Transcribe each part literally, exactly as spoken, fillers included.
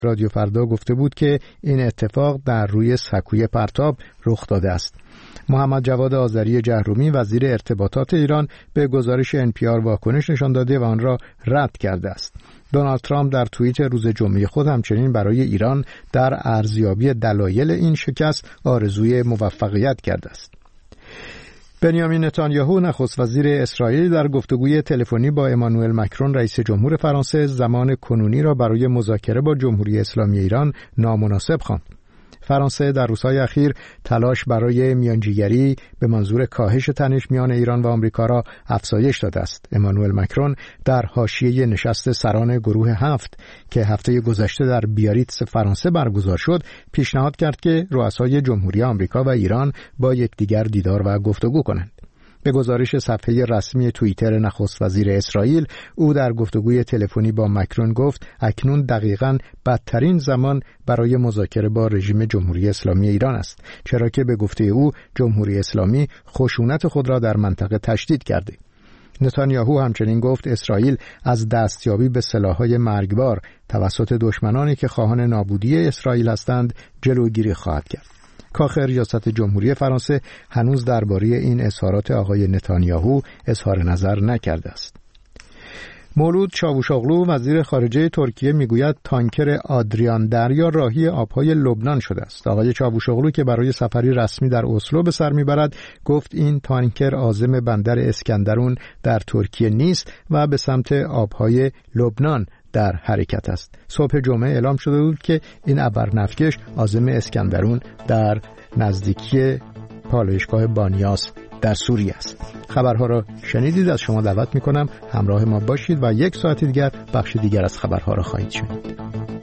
رادیو فردا گفته بود که این اتفاق در روی سکوی پرتاب رخ داده است. محمد جواد آذری جهرومی وزیر ارتباطات ایران به گزارش ان پی آر واکنش نشان داده و آن را رد کرده است. دونالد ترامپ در توییت روز جمعه خود همچنین برای ایران در ارزیابی دلایل این شکست آرزوی موفقیت کرده است. بنیامین نتانیاهو نخست وزیر اسرائیل در گفتگوی تلفنی با امانوئل مکرون رئیس جمهور فرانسه زمان کنونی را برای مذاکره با جمهوری اسلامی ایران نامناسب خواند. فرانسه در روزهای اخیر تلاش برای میانجیگری به منظور کاهش تنش میان ایران و آمریکا را افزایش داده است. امانوئل مکرون در حاشیه نشست سران گروه هفت که هفته گذشته در بیاریتس فرانسه برگزار شد، پیشنهاد کرد که رؤسای جمهوری آمریکا و ایران با یکدیگر دیدار و گفتگو کنند. به گزارش صفحه رسمی توییتر نخست وزیر اسرائیل، او در گفتگوی تلفنی با مکرون گفت اکنون دقیقاً بدترین زمان برای مذاکره با رژیم جمهوری اسلامی ایران است، چرا که به گفته او جمهوری اسلامی خشونت خود را در منطقه تشدید کرده. نتانیاهو همچنین گفت اسرائیل از دستیابی به سلاح‌های مرگبار توسط دشمنانی که خواهان نابودی اسرائیل هستند جلوگیری خواهد کرد. کاخ ریاست جمهوری فرانسه هنوز درباره این اظهارات آقای نتانیاهو اظهار نظر نکرده است. مولود چاوشاغلو وزیر خارجه ترکیه میگوید تانکر آدریان دریا راهی آبهای لبنان شده است. آقای چاوشاغلو که برای سفری رسمی در اسلو به سر میبرد گفت این تانکر عازم بندر اسکندرون در ترکیه نیست و به سمت آبهای لبنان در حرکت است. صبح جمعه اعلام شده بود که این ابرنفتکش عازم اسکندرون در نزدیکی پالایشگاه بانیاس در سوریه است. خبرها را شنیدید. از شما دعوت می‌کنم همراه ما باشید و یک ساعت دیگر بخش دیگر از خبرها را خواهید شنید.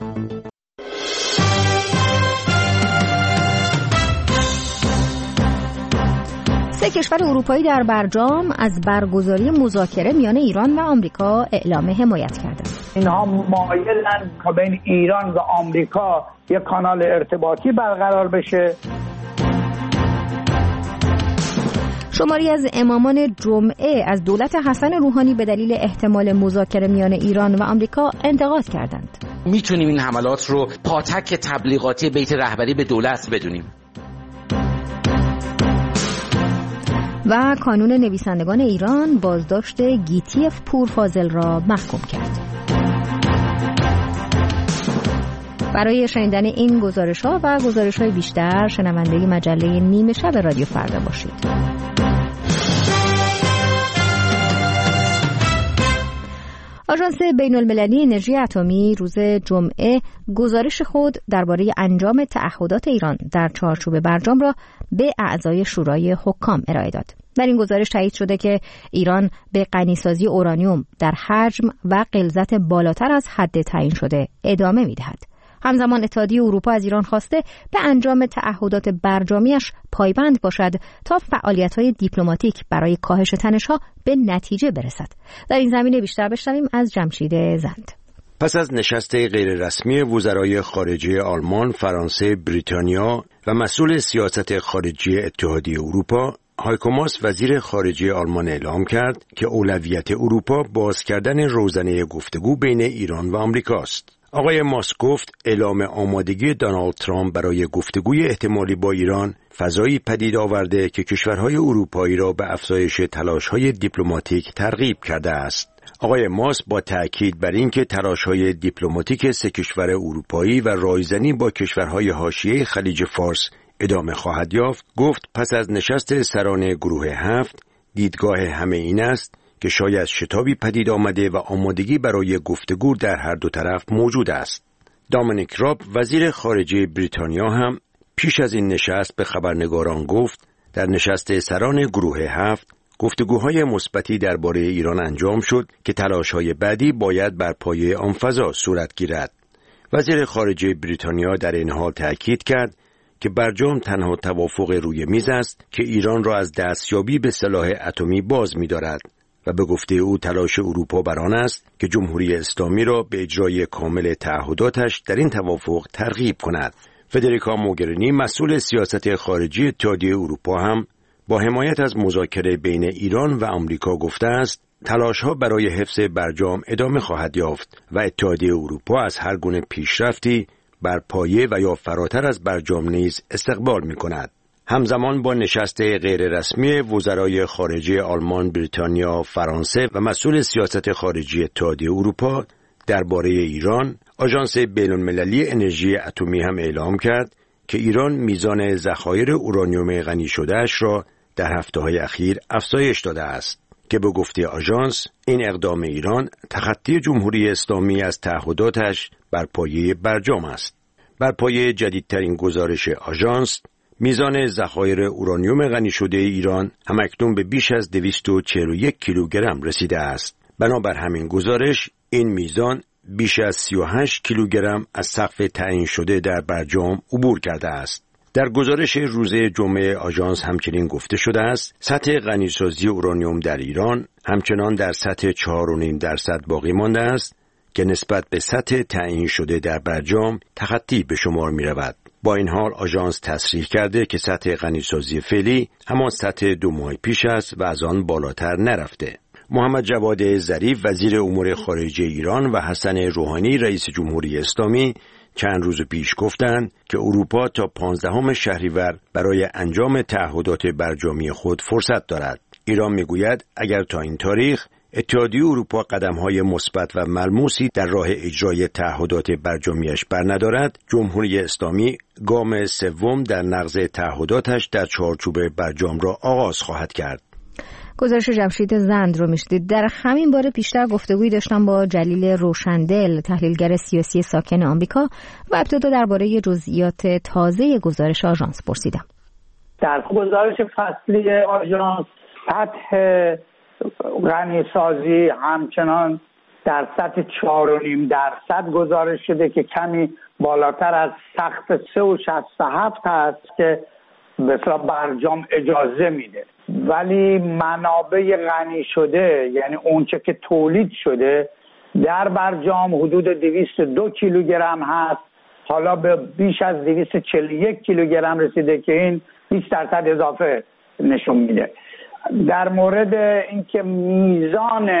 سه کشور اروپایی در برجام از برگزاری مذاکره میان ایران و آمریکا اعلام حمایت کردند. اینها مایلند که بین ایران و آمریکا یک کانال ارتباطی برقرار بشه. شماری از امامان جمعه از دولت حسن روحانی به دلیل احتمال مذاکره میان ایران و آمریکا انتقاد کردند. میتونیم این حملات رو پاتک تبلیغاتی بیت رهبری به دولت بدونیم. و کانون نویسندگان ایران بازداشت گیتیف پورفاضل را محکوم کرد. برای شنیدن این گزارش‌ها و گزارش‌های بیشتر شنونده مجله نیمه شب رادیو فردا باشید. آژانس بین‌المللی انرژی اتمی روز جمعه گزارش خود درباره انجام تعهدات ایران در چارچوب برجام را به اعضای شورای حکام ارائه داد. در این گزارش تایید شده که ایران به غنیسازی اورانیوم در حجم و غلظت بالاتر از حد تعیین شده ادامه می‌دهد. همزمان اتحادیه اروپا از ایران خواسته به انجام تعهدات برجامیش پایبند باشد تا فعالیت‌های دیپلماتیک برای کاهش تنش‌ها به نتیجه برسد. در این زمینه بیشتر بشنویم از جمشید زند. پس از نشست غیررسمی وزرای خارجه آلمان، فرانسه، بریتانیا و مسئول سیاست خارجی اتحادیه اروپا، هایکو ماس وزیر خارجه آلمان اعلام کرد که اولویت اروپا باز کردن روزنه گفتگو بین ایران و آمریکاست. آقای ماس گفت اعلام آمادگی دونالد ترامپ برای گفتگوی احتمالی با ایران فضایی پدید آورده که کشورهای اروپایی را به افزایش تلاش‌های دیپلماتیک ترغیب کرده است. آقای ماس با تأکید بر اینکه تلاش‌های دیپلماتیک سه کشور اروپایی و رایزنی با کشورهای حاشیه خلیج فارس ادامه خواهد یافت، گفت پس از نشست سران گروه هفت دیدگاه همه این است که شاید شتابی پدید آمده و آمادگی برای گفتگو در هر دو طرف موجود است. دامینیک راب وزیر خارجه بریتانیا هم پیش از این نشست به خبرنگاران گفت در نشست سران گروه هفت گفتگوهای مثبتی درباره ایران انجام شد که تلاش‌های بعدی باید بر پایه آن فضا صورت گیرد. وزیر خارجه بریتانیا در این حال تأکید کرد که برجام تنها توافق روی میز است که ایران را از دستیابی به سلاح اتمی باز می‌دارد و به گفته او تلاش اروپا بر آن است که جمهوری اسلامی را به اجرای کامل تعهداتش در این توافق ترغیب کند. فدریکا موگرینی مسئول سیاست خارجی اتحادیه اروپا هم با حمایت از مذاکره بین ایران و آمریکا گفته است تلاش‌ها برای حفظ برجام ادامه خواهد یافت و اتحادیه اروپا از هر گونه پیشرفتی بر پایه و یا فراتر از برجام نیز استقبال می‌کند. همزمان با نشست غیررسمی وزرای خارجه آلمان، بریتانیا، فرانسه و مسئول سیاست خارجی اتحادیه اروپا درباره ایران، آژانس بین‌المللی انرژی اتمی هم اعلام کرد که ایران میزان ذخایر اورانیوم غنی شده‌اش را در هفته‌های اخیر افزایش داده است که به گفته آژانس این اقدام ایران تخطی جمهوری اسلامی از تعهداتش بر پایه برجام است. بر پایه جدیدترین گزارش آژانس، میزان ذخایر اورانیوم غنی شده ایران همکنون به بیش از دویست و چهل و یک کیلوگرم رسیده است. بنابر همین گزارش این میزان بیش از سی و هشت کیلوگرم از سقف تعیین شده در برجام عبور کرده است. در گزارش روز جمعه آژانس همچنین گفته شده است سطح غنیسازی اورانیوم در ایران همچنان در سطح چهار و نیم درصد باقی مانده است که نسبت به سطح تعیین شده در برجام تخطی به شمار می رود. با این حال آژانس تصریح کرده که سطح غنیسازی فعلی همان سطح دو ماه پیش است و از آن بالاتر نرفته. محمد جواد ظریف وزیر امور خارجه ایران و حسن روحانی رئیس جمهوری اسلامی چند روز پیش گفتند که اروپا تا پانزدهم شهریور برای انجام تعهدات برجامی خود فرصت دارد. ایران میگوید اگر تا این تاریخ اتحادیه اروپا قدم‌های مثبت و ملموسی در راه اجرای تعهدات برجامیش برندارد، جمهوری اسلامی گام سوم در نقض تعهداتش در چارچوب برجام را آغاز خواهد کرد. گزارش جمشید زند رو میشدید. در همین باره پیشتر گفتگویی داشتم با جلیل روشندل، تحلیلگر سیاسی ساکن آمریکا، و ابتدا درباره جزئیات تازه گزارش آژانس پرسیدم. در گزارش فصلی آژانس سطح غنیسازی همچنان در سطح چهار و نیم درصد گزارش شده که کمی بالاتر از سقف سه و شصت و هفت هست که به اصطلاح برجام اجازه میده، ولی منابع غنی شده یعنی اونچه که تولید شده در برجام حدود دویست و دو کیلوگرم هست، حالا به بیش از دویست و چهل و یک کیلوگرم رسیده که این بیست درصد اضافه نشون میده. در مورد اینکه میزان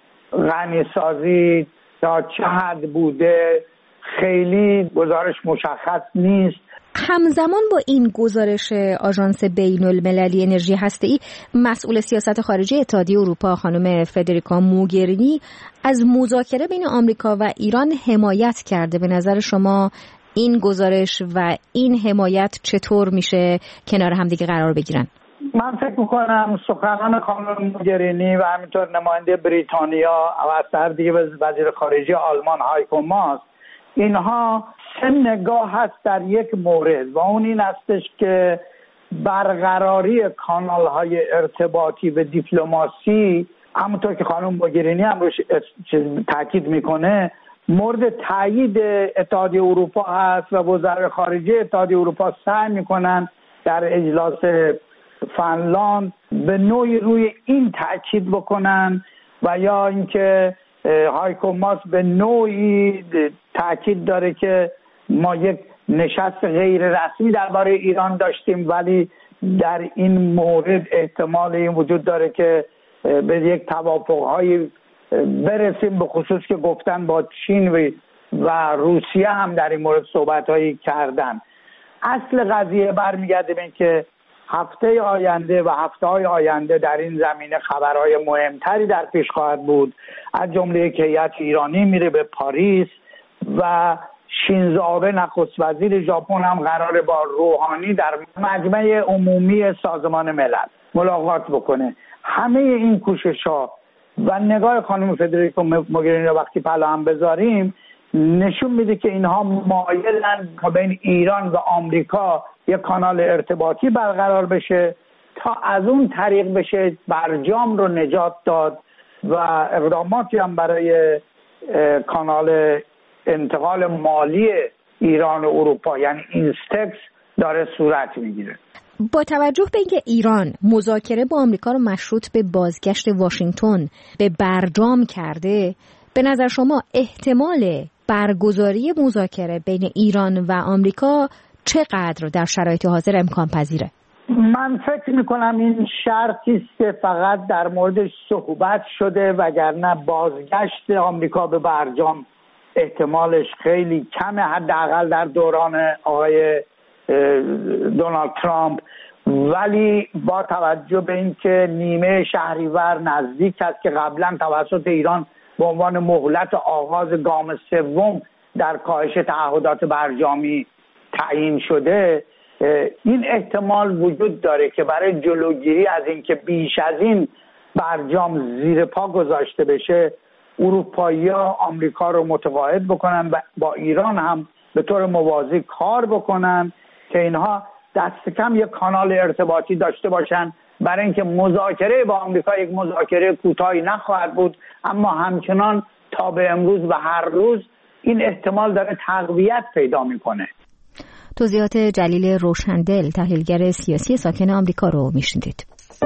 غنیسازی تا چه حد بوده خیلی گزارش مشخص نیست. همزمان با این گزارش آژانس بین‌المللی انرژی هسته‌ای، مسئول سیاست خارجی اتحادیه اروپا خانم فدریکا موگرینی از مذاکره بین آمریکا و ایران حمایت کرده. به نظر شما این گزارش و این حمایت چطور میشه کنار هم دیگه قرار بگیرن؟ من فکر میکنم سخنان خانم موگرینی و همینطور نماینده بریتانیا و از طرف دیگه وزیر خارجه آلمان هایکو ماس، اینها سه نگاه هست در یک مورد و اون این هستش که برقراری کانال های ارتباطی و دیپلماسی، همونطور که خانم موگرینی هم روش تاکید میکنه، مورد تایید اتحادیه اروپا هست و وزرای خارجه اتحادیه اروپا سعی میکنن در اجلاس فنلاند به نوعی روی این تاکید بکنن و یا اینکه هایکو ماس به نوعی تاکید داره که ما یک نشست غیر رسمی درباره ایران داشتیم ولی در این مورد احتمال این وجود داره که به یک توافق‌های برسیم، به خصوص که گفتن با چین و روسیه هم در این مورد صحبت‌هایی کردن. اصل قضیه برمیگرده به این که هفته آینده و هفته‌های آینده در این زمینه خبرهای مهمتری در پیش خواهد بود، از جمله که هیئت ایرانی میره به پاریس و شینزو آبه نخست وزیر ژاپن هم قراره با روحانی در مجمع عمومی سازمان ملل ملاقات بکنه. همه این کوشش‌ها و نگاه خانم فدریکا موگرینی رو وقتی پلا هم بذاریم نشون میده که اینها مایلن بین ایران و آمریکا یک کانال ارتباطی برقرار بشه تا از اون طریق بشه برجام رو نجات داد و اقداماتی هم برای کانال انتقال مالی ایران و اروپا یعنی اینستکس داره صورت میگیره. با توجه به اینکه ایران مذاکره با آمریکا رو مشروط به بازگشت واشنگتن به برجام کرده، به نظر شما احتمال برگزاری مذاکره بین ایران و آمریکا چقدر در شرایط حاضر امکان پذیره؟ من فکر میکنم این شرطی است که فقط در موردش صحبت شده، وگرنه بازگشت آمریکا به برجام احتمالش خیلی کمه، حداقل در دوران آقای دونالد ترامپ. ولی با توجه به اینکه نیمه شهریور نزدیک است که قبلا توسط ایران به عنوان مهلت آغاز گام سوم در کاهش تعهدات برجامی تعیین شده، این احتمال وجود داره که برای جلوگیری از اینکه بیش از این برجام زیر پا گذاشته بشه، اروپایی‌ها آمریکا رو متقاعد بکنن و با ایران هم به طور موازی کار بکنن که اینها دست کم یک کانال ارتباطی داشته باشن، برای اینکه مذاکره با آمریکا یک مذاکره کوتاهی نخواهد بود، اما همچنان تا به امروز و هر روز این احتمال داره تقویت پیدا میکنه. توضیحات جلیل روشندل، تحلیلگر سیاسی ساکن آمریکا رو میشنیدید.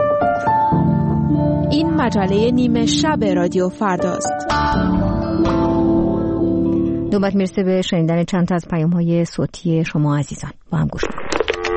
این مجله نیمه شب رادیو فرداست. نوبت میرسه به شنیدن چند تا از پیام‌های صوتی شما عزیزان. با هم گوش کنید.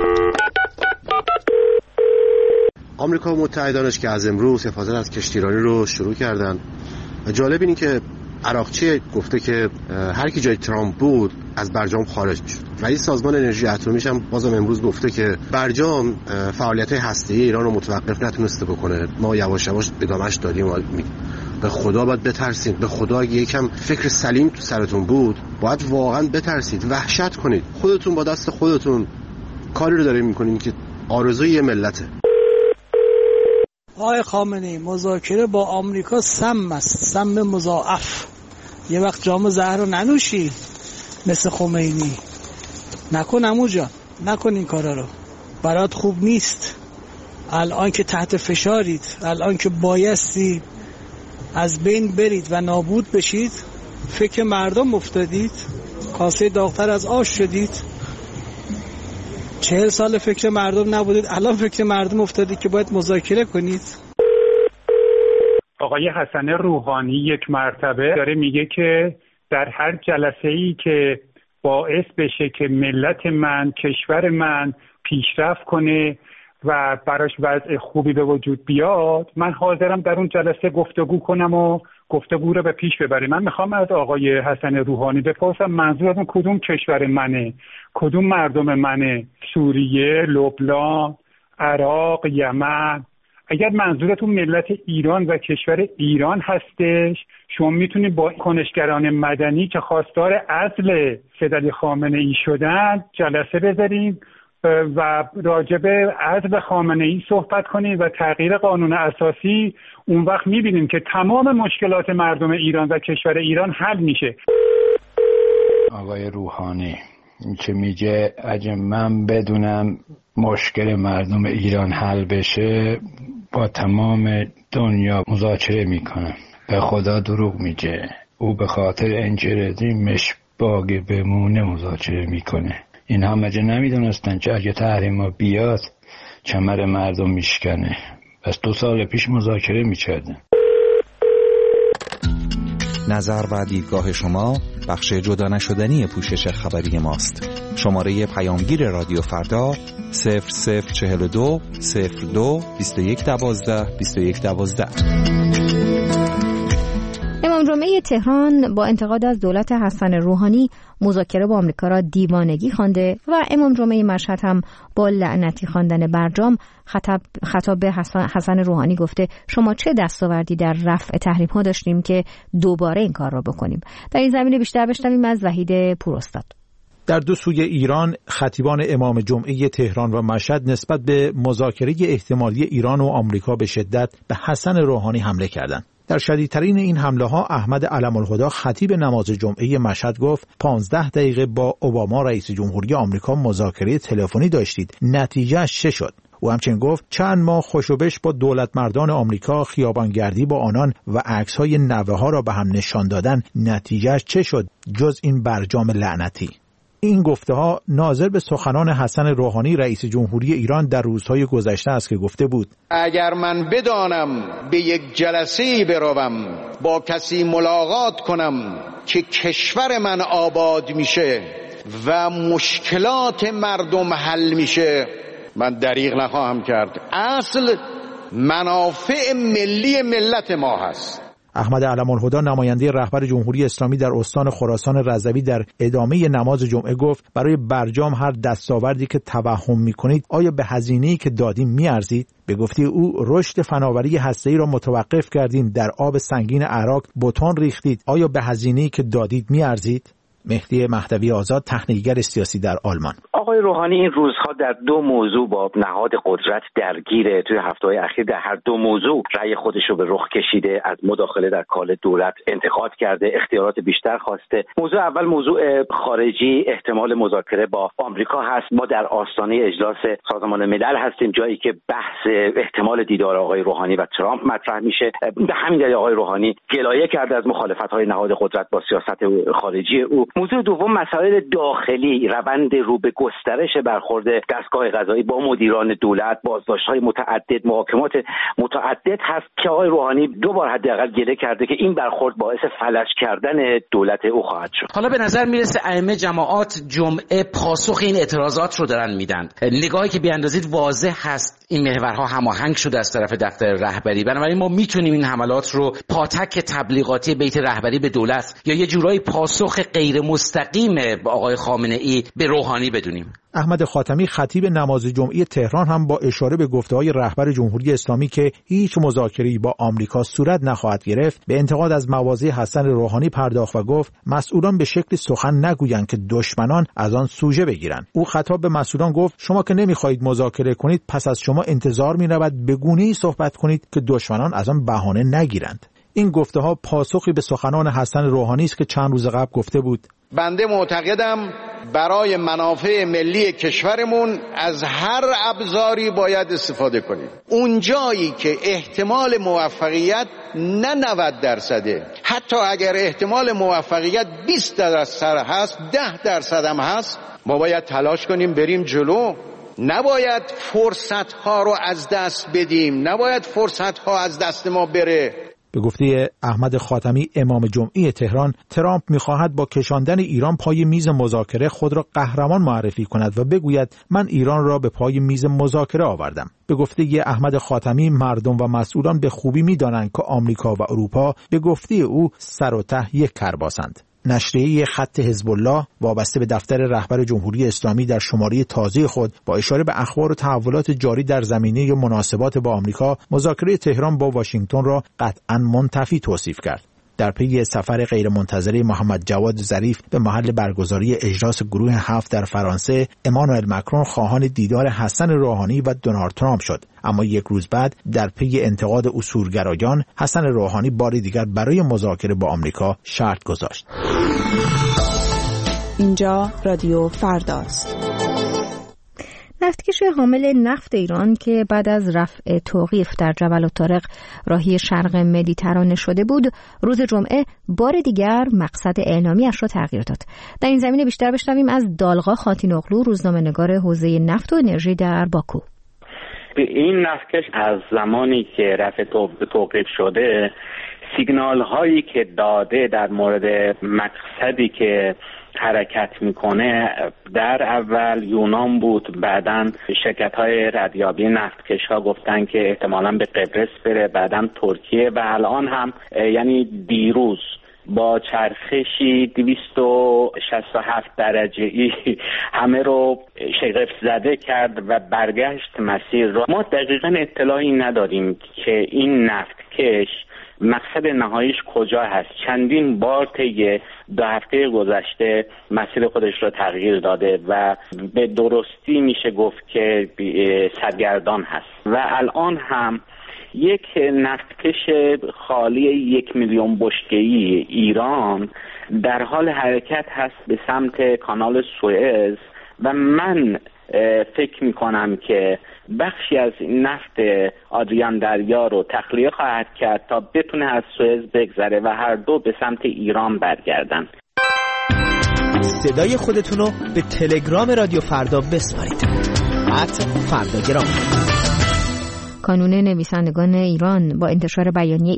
آمریکا و متحدانش که از امروز حفاظت از کشتیرانی رو شروع کردن. جالب اینه که عراقچی گفته که هر کی جای ترامپ بود از برجام خارج شد. رئیس سازمان انرژی اتمی هم بازم امروز گفته که برجام فعالیت‌های هسته‌ای ایران رو متوقف نتونسته بکنه. ما یواش یواش ادامهش دادیم. به خدا باید بترسید. به خدا اگه یکم فکر سلیم تو سرتون بود، باید واقعا بترسید، وحشت کنید. خودتون با دست خودتون کاری رو دارین می‌کنین که آرزوی یه ملته. آقای خامنه‌ای، مذاکره با آمریکا سم است، سم مضاعف. یه وقت جام زهر رو ننوشی مثل خمینی. نکن عمو جان، نکن این کارا رو، برات خوب نیست. الان که تحت فشارید، الان که بایستی از بین برید و نابود بشید، فکر مردم افتادید، کاسه داغ‌تر از آش شدید. چهل سال فکر مردم نبودید، الان فکر مردم افتادید که باید مذاکره کنید. آقای حسن روحانی یک مرتبه داره میگه که در هر جلسه‌ای که باعث بشه که ملت من، کشور من پیشرفت کنه و براش وضع خوبی به وجود بیاد، من حاضرم در اون جلسه گفتگو کنم و گفتگو رو به پیش ببریم. من میخوام از آقای حسن روحانی بپرسم منظور از اون کدوم کشور منه، کدوم مردم منه؟ سوریه، لبنان، عراق، یمن؟ اگر منظورتون ملت ایران و کشور ایران هستش، شما میتونید با کنشگران مدنی که خواستار عزل سید خامنه ای شدن جلسه بذاریم و راجع به عزل خامنه ای صحبت کنید و تغییر قانون اساسی. اون وقت میبینیم که تمام مشکلات مردم ایران و کشور ایران حل میشه. آقای روحانی این که میگه اگه من بدونم مشکل مردم ایران حل بشه با تمام دنیا مذاکره میکنم، به خدا دروغ میگه. او به خاطر انجردی مش باقی بمونه مذاکره میکنه. این هم مگه نمیدونستن که اگه تحریم ها بیاد کمر مردم میشکنه؟ پس دو سال پیش مذاکره میکردن. نظر و دیدگاه شما بخش جدا نشدنی پوشش خبری ماست. شماره پیامگیر رادیو فردا صفر صفر چهل و دو صفر دو بیست و یک دوازده بیست و یک دوازده. امام جمعه تهران با انتقاد از دولت حسن روحانی مذاکره با آمریکا را دیوانگی خوانده و امام جمعه مشهد هم با لعنتی خواندن برجام خطاب خطاب به حسن, حسن روحانی گفته شما چه دستاوردی در رفع تحریم ها داشتیم که دوباره این کار را بکنیم. در این زمینه بیشتر بشنویم از وحید پوراستاد. در دو سوی ایران خطیبان امام جمعه تهران و مشهد نسبت به مذاکره احتمالی ایران و آمریکا به شدت به حسن روحانی حمله کردند. در شدیدترین این حمله ها احمد علم الهدا خطیب نماز جمعه مشهد گفت پانزده دقیقه با اوباما رئیس جمهوری آمریکا مذاکره تلفنی داشتید، نتیجهش چه شد؟ او همچنین گفت چند ماه خوشوبش با دولت مردان آمریکا، خیابانگردی با آنان و عکس‌های نوه‌ها را به هم نشان دادن، نتیجهش چه شد جز این برجام لعنتی؟ این گفته ها ناظر به سخنان حسن روحانی رئیس جمهوری ایران در روزهای گذشته است که گفته بود اگر من بدانم به یک جلسه‌ای بروم، با کسی ملاقات کنم که کشور من آباد میشه و مشکلات مردم حل میشه، من دریغ نخواهم کرد. اصل منافع ملی ملت ما هست. احمد علم‌الهدی نماینده رهبر جمهوری اسلامی در استان خراسان رضوی در ادامه نماز جمعه گفت برای برجام هر دستاوردی که توهم می‌کنید آیا به هزینه‌ای که دادیم می‌ارزید؟ به گفته او رشد فناوری هسته‌ای را متوقف کردیم، در آب سنگین عراق بتون ریختید، آیا به هزینه‌ای که دادید می‌ارزید؟ مهدی مهدوی آزاد، تحلیلگر سیاسی در آلمان: آقای روحانی این روزها در دو موضوع با نهاد قدرت درگیره. توی هفته‌های اخیر در هر دو موضوع رأی خودش رو به رخ کشیده، از مداخله در کار دولت انتقاد کرده، اختیارات بیشتر خواسته. موضوع اول موضوع خارجی، احتمال مذاکره با آمریکا هست. ما در آستانه اجلاس سازمان ملل هستیم، جایی که بحث احتمال دیدار آقای روحانی و ترامپ مطرح میشه. به همین دلیل آقای روحانی گلایه کرده از مخالفت‌های نهاد قدرت با سیاست خارجی او. موضوع دوم مسائل داخلی، روند رو به گسترش برخورد دستگاه قضایی با مدیران دولت، بازداشت‌های متعدد، محاکمات متعدد هست که آقای روحانی دو بار حداقل گله کرده که این برخورد باعث فلج کردن دولت او خواهد شد. حالا به نظر میرسه ائمه جماعات جمعه پاسخ این اعتراضات رو دارن میدن. نگاهی که بیاندازید واضح هست این محورها هماهنگ شده از طرف دفتر رهبری. بنابراین ما میتونیم این حملات رو پاتک تبلیغاتی بیت رهبری به دولت یا یه جورایی پاسخ غیر مستقیم آقای خامنه ای به روحانی بدونیم. احمد خاتمی خطیب نماز جمعه تهران هم با اشاره به گفته‌های رهبر جمهوری اسلامی که هیچ مذاکره‌ای با آمریکا صورت نخواهد گرفت، به انتقاد از مواضع حسن روحانی پرداخت و گفت مسئولان به شکلی سخن نگویند که دشمنان از آن سوژه بگیرند. او خطاب به مسئولان گفت شما که نمی‌خواهید مذاکره کنید، پس از شما انتظار می‌رود به گونه‌ای صحبت کنید که دشمنان از آن بهانه نگیرند. این گفته‌ها پاسخی به سخنان حسن روحانی است که چند روز قبل گفته بود بنده معتقدم برای منافع ملی کشورمون از هر ابزاری باید استفاده کنیم. اون جایی که احتمال موفقیت نه نود درصده، حتی اگر احتمال موفقیت بیست درصد هست، ده درصد هم هست، ما باید تلاش کنیم بریم جلو. نباید فرصت ها رو از دست بدیم، نباید فرصت ها از دست ما بره. به گفته احمد خاتمی امام جمعه تهران، ترامپ می‌خواهد با کشاندن ایران پای میز مذاکره خود را قهرمان معرفی کند و بگوید من ایران را به پای میز مذاکره آوردم. به گفته احمد خاتمی مردم و مسئولان به خوبی می‌دانند که آمریکا و اروپا به گفته او سر و ته یک کرباسند. نشریه خط حزب الله وابسته به دفتر رهبر جمهوری اسلامی در شماره تازه خود با اشاره به اخبار و تحولات جاری در زمینه مناسبات با آمریکا، مذاکره تهران با واشنگتن را قطعاً منتفی توصیف کرد. در پی سفر غیرمنتظره محمد جواد ظریف به محل برگزاری اجلاس گروه هفت در فرانسه، امانوئل مکرون خواهان دیدار حسن روحانی و دونالد ترامپ شد. اما یک روز بعد در پی انتقاد اصولگرایان، حسن روحانی بار دیگر برای مذاکره با آمریکا شرط گذاشت. اینجا رادیو فرداست. نفتکش حامل نفت ایران که بعد از رفع توقیف در جبل الطارق راهی شرق مدیترانه شده بود، روز جمعه بار دیگر مقصد اعلامیش را تغییر داد. در این زمینه بیشتر بشنویم از دالغا خاتینوغلو، روزنامه‌نگار حوزه نفت و انرژی در باکو. این نفتکش از زمانی که رفع توقیف شده، سیگنال هایی که داده در مورد مقصدی که حرکت میکنه در اول یونان بود، بعداً شرکت های ردیابی نفتکش ها گفتن که احتمالاً به قبرس بره، بعداً ترکیه و الان هم یعنی دیروز با چرخشی دویست و شصت و هفت درجه ای همه رو شگفت زده کرد و برگشت مسیر را. ما دقیقاً اطلاعی نداریم که این نفتکش مقصد نهاییش کجا هست. چندین بار طی دو هفته گذشته مسیر خودش رو تغییر داده و به درستی میشه گفت که سرگردان هست و الان هم یک نفتکش خالی یک میلیون بشکه‌ای ایران در حال حرکت هست به سمت کانال سوئز و من فکر میکنم که بخشی از نفت آدریان دریا رو تخلیه خواهد کرد تا بتونه از سوئز بگذره و هر دو به سمت ایران برگردن. صدای خودتون رو به تلگرام رادیو فردا بسپارید. ات فرداگرام. کانون نویسندگان ایران با انتشار بیانیه‌ای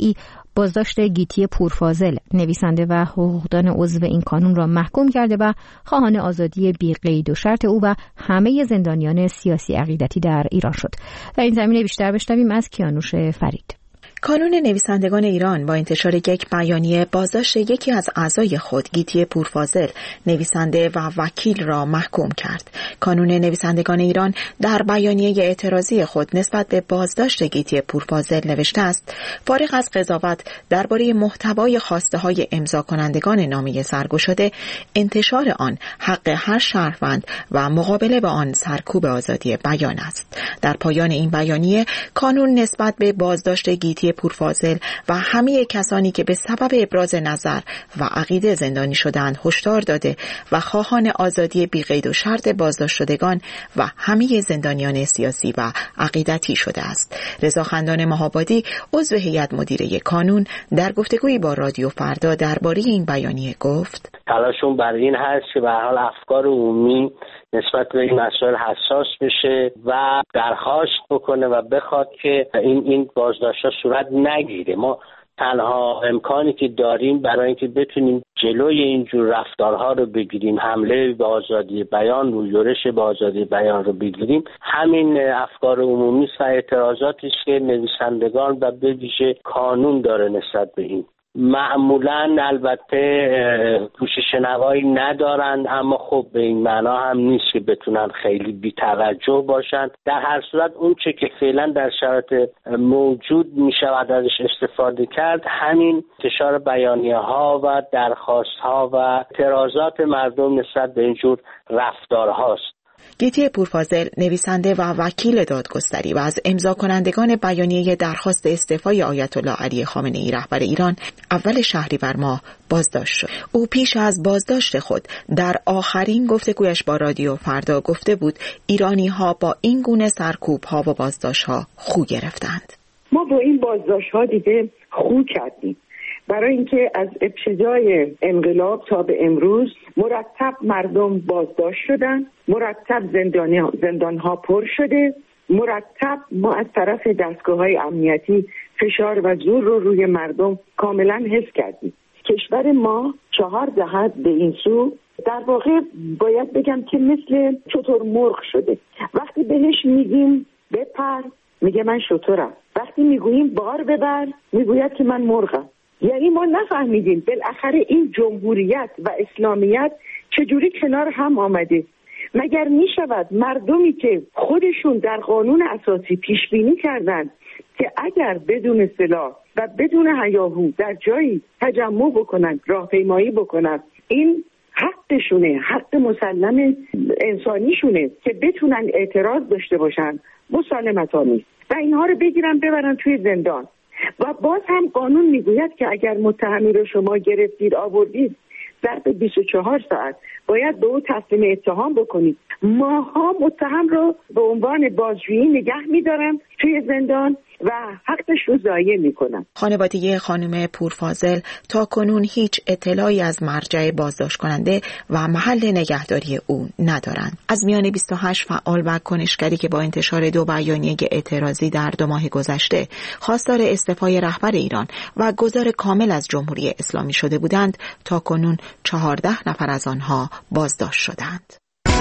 بازداشت گیتی پورفاضل نویسنده و حقوقدان عضو این کانون را محکوم کرده و خواهان آزادی بی قید و شرط او و همه زندانیان سیاسی عقیدتی در ایران شد. در این زمینه بیشتر بشنویم از کیانوش فرید. کانون نویسندگان ایران با انتشار یک بیانیه بازداشت یکی از اعضای خود گیتی پورفاضل نویسنده و وکیل را محکوم کرد. کانون نویسندگان ایران در بیانیه اعتراضی خود نسبت به بازداشت گیتی پورفاضل نوشته است: فارغ از قضاوت درباره محتوای خواسته‌های امضا کنندگان نامه سرگشاده، انتشار آن حق هر شهروند و مقابله با آن سرکوب آزادی بیان است. در پایان این بیانیه کانون نسبت به بازداشت گیتی پورفاضل و همه کسانی که به سبب ابراز نظر و عقیده زندانی شدند هشدار داده و خواهان آزادی بی قید و شرط بازداشت شدگان و همه زندانیان سیاسی و عقیدتی شده است. رضا خندان مهابادی عضو هیئت مدیره کانون در گفتگویی با رادیو فردا درباره این بیانیه گفت: تلاشون بر این هست که به هر حال افکار عمومی نسبت به این مسائل حساس بشه و درخواست بکنه و بخواد که این این بازداشت‌ها صورت نگیره. ما تنها امکانی که داریم برای اینکه بتونیم جلوی اینجور رفتارها رو بگیریم، حمله به آزادی بیان رو، یورش به آزادی بیان رو بگیریم، همین افکار عمومی و اعتراضاتی است که نویسندگان و به ویژه کانون داره نسبت به این. معمولا البته پوشش نوایی ندارند، اما خب به این معنا هم نیست که بتونن خیلی بی توجه باشن. در هر صورت اون چه که فعلا در شرایط موجود می شود ازش استفاده کرد همین انتشار بیانیه ها و درخواست ها و اعتراضات مردم نسبت به اینجور رفتار هاست. گیتی پورفاضل نویسنده و وکیل دادگستری و از امضا کنندگان بیانیه درخواست استعفای آیت الله علی خامنه ای رهبر ایران اول شهریور ماه بازداشت شد. او پیش از بازداشت خود در آخرین گفتگویش با رادیو فردا گفته بود ایرانی ها با این گونه سرکوب ها و بازداشت ها خو گرفتند. ما با این بازداشت ها دیگه خو کردیم، برای اینکه از ابتدای انقلاب تا به امروز مرتب مردم بازداشت شدن، مرتب زندان ها پر شده، مرتب ما از طرف دستگاه‌های امنیتی فشار و زور رو روی مردم کاملا حس کردیم. کشور ما چهار دهه به این سو در واقع باید بگم که مثل شتر مرغ شده. وقتی بهش میگیم بپر میگه من شترم، وقتی میگوییم بار ببر میگوید که من مرغم. یعنی ما نفهمیدیم بالاخره این جمهوریت و اسلامیت چجوری کنار هم آمده. مگر می شود مردمی که خودشون در قانون اساسی پیش بینی کردند که اگر بدون سلاح و بدون هیاهو در جایی تجمع بکنند، راهپیمایی بکنند، این حقشونه، حق مسلم انسانیشونه که بتونن اعتراض داشته باشن، مسالمت آمیز، و اینها رو بگیرن ببرن توی زندان. و باز هم قانون میگوید که اگر متهمی رو شما گرفتید آوردید ظرف بیست و چهار ساعت باید به او تسلیم اتهام بکنید. ماها متهم رو به عنوان بازجویی نگه میدارن توی زندان و حقش رو ضایع میکنن. خانواده خانم پورفاضل تا کنون هیچ اطلاعی از مرجع بازداشت کننده و محل نگهداری او ندارند. از میان بیست و هشت فعال و کنشگری که با انتشار دو بیانیه اعتراضی در دو ماه گذشته خواستار استعفای رهبر ایران و گذار کامل از جمهوری اسلامی شده بودند، تا کنون چهارده نفر از آنها بازداشت شدند.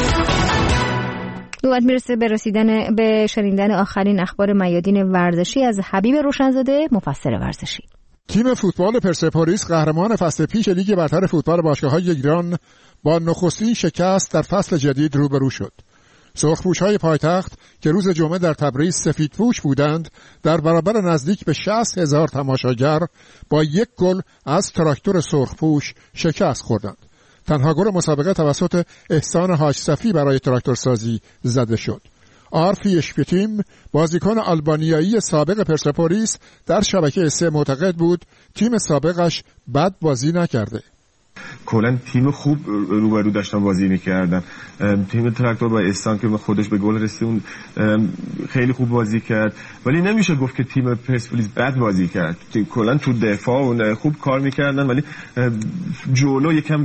نوبت میرسه به رسیدن به شنیدن آخرین اخبار میادین ورزشی از حبیب روشنزاده، مفسر ورزشی. تیم فوتبال پرسپولیس قهرمان فصل پیش لیگ برتر فوتبال باشگاه‌های ایران با نخستین شکست در فصل جدید روبرو شد. سرخپوش‌های پایتخت که روز جمعه در تبریز سفیدپوش بودند، در برابر نزدیک به شصت هزار تماشاگر با یک گل از تراکتور سرخپوش شکست خوردند. تنها گل مسابقه توسط احسان حاج صفی برای تراکتورسازی زده شد. آرفی اشپیتیم بازیکن آلبانیایی سابق پرسپولیس در شبکه سه معتقد بود تیم سابقش بد بازی نکرده. کلا تیم خوب روبرو داشتن بازی میکردن. تیم تراکتور با احسان که خودش به گل رسید خیلی خوب بازی کرد، ولی نمیشه گفت که تیم پرسپولیس بد بازی کرد. کلا تو دفاع خوب کار میکردن، ولی جلو یکم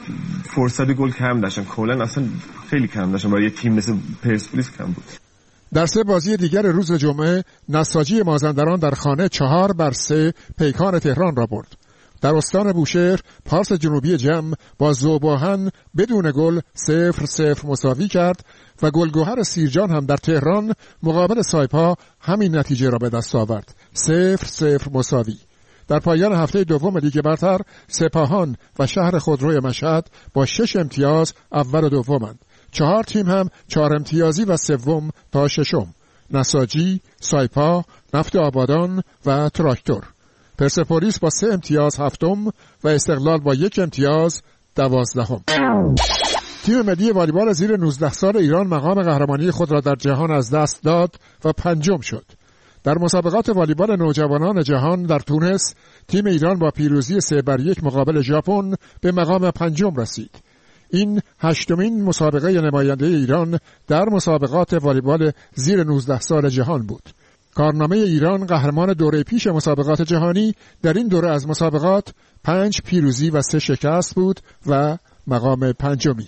فرصت گل کم داشتن. کلا اصلا خیلی کم داشتن، برای یه تیم مثل پرسپولیس کم بود. در سه بازی دیگر روز جمعه نساجی مازندران در خانه چهار بر سه پیکان تهران را برد. در استان بوشهر پارس جنوبی جم با ذوباهن بدون گل صفر صفر مساوی کرد و گلگوهر سیرجان هم در تهران مقابل سایپا همین نتیجه را به دست آورد، صفر صفر مساوی. در پایان هفته دوم لیگ برتر سپاهان و شهر خودروی مشهد با شش امتیاز اول و دومند. چهار تیم هم چهار امتیازی و سوم تا ششم، نساجی، سایپا، نفت آبادان و تراکتور. پرسپولیس با سه امتیاز هفتم و استقلال با یک امتیاز دوازدهم. تیم ملی والیبال زیر نوزده سال ایران مقام قهرمانی خود را در جهان از دست داد و پنجم شد. در مسابقات والیبال نوجوانان جهان در تونس تیم ایران با پیروزی سه بر یک مقابل ژاپن به مقام پنجم رسید. این هشتمین مسابقه نماینده ایران در مسابقات والیبال زیر نوزده سال جهان بود. کارنامه ایران قهرمان دوره پیش مسابقات جهانی در این دوره از مسابقات پنج پیروزی و سه شکست بود و مقام پنجمی.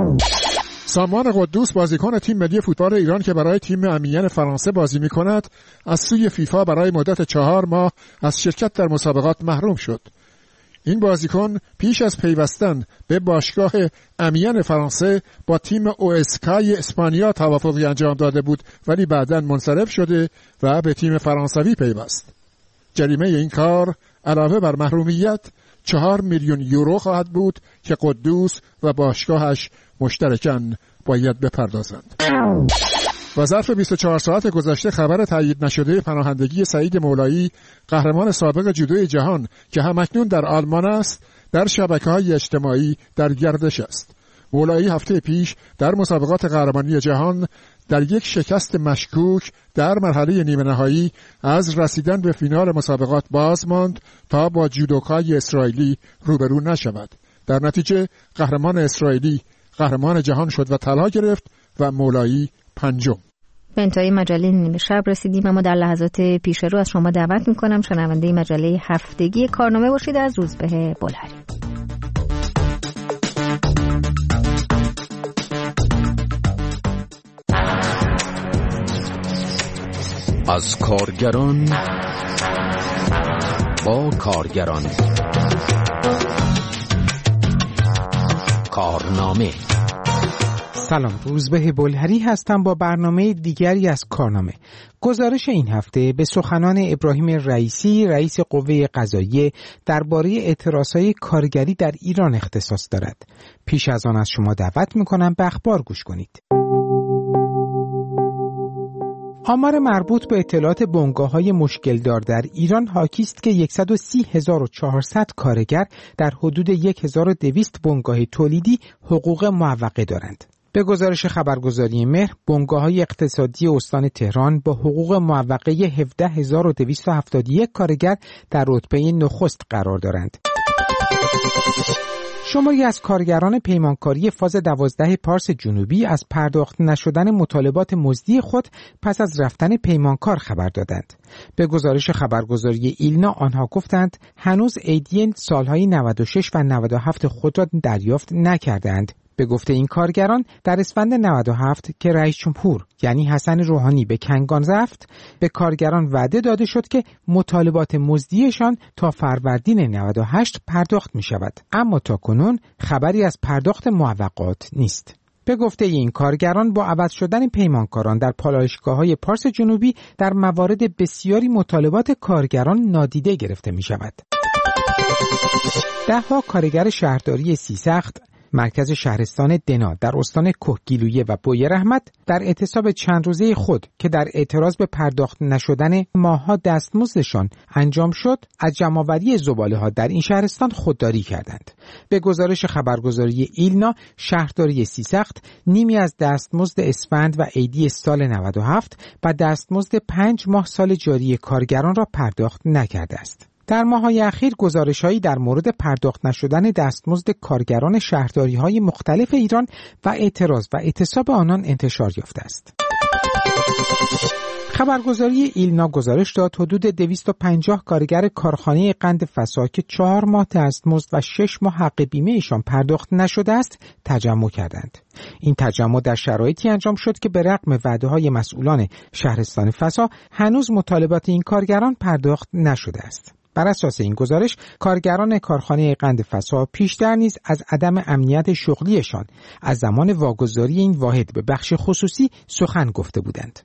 سامان قدوس بازیکن تیم ملی فوتبال ایران که برای تیم امیین فرانسه بازی می کند از سوی فیفا برای مدت چهار ماه از شرکت در مسابقات محروم شد. این بازیکن پیش از پیوستن به باشگاه امیین فرانسه با تیم او اسکای اسپانیا توافقی انجام داده بود، ولی بعداً منصرف شده و به تیم فرانسوی پیوست. جریمه این کار علاوه بر محرومیت چهار میلیون یورو خواهد بود که قدوس و باشگاهش مشترکاً باید بپردازند. و ظرف بیست و چهار ساعت گذشته خبر تایید نشده پناهندگی سعید مولایی، قهرمان سابق جودوی جهان که همکنون در آلمان است، در شبکه‌های اجتماعی در گردش است. مولایی هفته پیش در مسابقات قهرمانی جهان در یک شکست مشکوک در مرحله نیمه نهایی از رسیدن به فینال مسابقات باز ماند تا با جودوکای اسرائیلی روبرو نشود. در نتیجه قهرمان اسرائیلی قهرمان جهان شد و طلا گرفت و مولایی پنجم. به انتهای مجله نیمه شب رسیدیم، اما در لحظات پیش رو از شما دعوت میکنم شنونده مجله هفتگی کارنامه باشید از روزبه بلهری. از کارگران با کارگران، کارنامه. سلام، روزبه بلهری هستم با برنامه دیگری از کارنامه. گزارش این هفته به سخنان ابراهیم رئیسی، رئیس قوه قضاییه، درباره اعتراضهای کارگری در ایران اختصاص دارد. پیش از آن از شما دعوت میکنم به اخبار گوش کنید. آمار مربوط به اطلاعات بنگاه‌های مشکلدار در ایران حاکی است که صد و سی هزار و چهارصد کارگر در حدود هزار و دویست بنگاه تولیدی حقوق معوقه دارند. به گزارش خبرگزاری مهر، بنگاه‌های اقتصادی استان تهران با حقوق معوقه هفده هزار و دویست و هفتاد و یک کارگر در رتبه نخست قرار دارند. شماری از کارگران پیمانکاری فاز دوازده پارس جنوبی از پرداخت نشدن مطالبات مزدی خود پس از رفتن پیمانکار خبر دادند. به گزارش خبرگزاری ایلنا آنها گفتند هنوز ایدی سالهای نود و شش و نود و هفت خود را دریافت نکردند. به گفته این کارگران در اسفند نود و هفت که رئیس جمهور یعنی حسن روحانی به کنگان رفت، به کارگران وعده داده شد که مطالبات مزدیشان تا فروردین نود و هشت پرداخت می شود، اما تا کنون خبری از پرداخت معوقات نیست. به گفته این کارگران با عوض شدن پیمانکاران در پالایشگاه‌های پارس جنوبی در موارد بسیاری مطالبات کارگران نادیده گرفته می شود. ده ها کارگر شهرداری سیسخت، مرکز شهرستان دنا در استان کهگیلویه و بوی رحمت در اعتصاب چند روزه خود که در اعتراض به پرداخت نشدن ماه‌ها دستمزدشان انجام شد، از جمع‌آوری زباله‌ها در این شهرستان خودداری کردند. به گزارش خبرگزاری ایلنا، شهرداری سیسخت نیمی از دستمزد اسفند و عیدی سال نود و هفت و دستمزد پنج ماه سال جاری کارگران را پرداخت نکرده است. در ماه‌های اخیر گزارش‌هایی در مورد پرداخت نشدن دستمزد کارگران شهرداری‌های مختلف ایران و اعتراض و اعتصاب آنان انتشار یافته است. خبرگزاری ایلنا گزارش داد حدود دویست و پنجاه کارگر کارخانه قند فسا که چهار ماه دستمزد و شش ماه حق بیمه ایشان پرداخت نشده است تجمع کردند. این تجمع در شرایطی انجام شد که به رغم وعده‌های مسئولان شهرستان فسا هنوز مطالبات این کارگران پرداخت نشده است. بر اساس این گزارش کارگران کارخانه قند فسا پیشتر نیز از عدم امنیت شغلیشان از زمان واگذاری این واحد به بخش خصوصی سخن گفته بودند.